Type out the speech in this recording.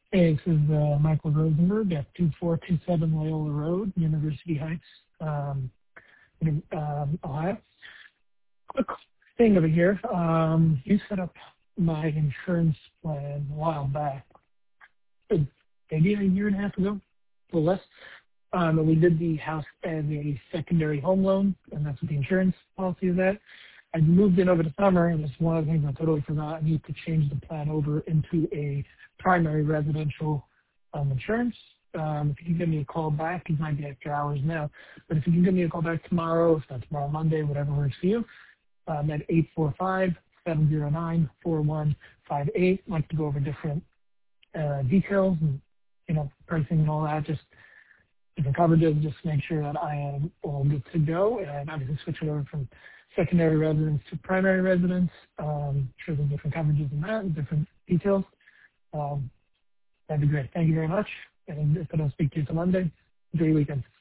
Hey, this is Michael Rosenberg at 2427 Loyola Road, University Heights, Ohio. Quick thing over here. You set up my insurance plan a while back, maybe a year and a half ago, or less. And we did the house as a secondary home loan, and that's what the insurance policy is at. I moved in over the summer, and it's one of the things I totally forgot. I need to change the plan over into a primary residential insurance. If you can give me a call back, it might be after hours now, but if you can give me a call back tomorrow, if not tomorrow, Monday, whatever works for you, at 845-709-4158. I'd like to go over different details and, pricing and all that, just different coverages, just make sure that I am all good to go, and obviously switch it over from secondary residence to primary residence. Sure there's different coverages in that and different details. That'd be great. Thank you very much. And if I don't speak to you till Monday, enjoy your weekend.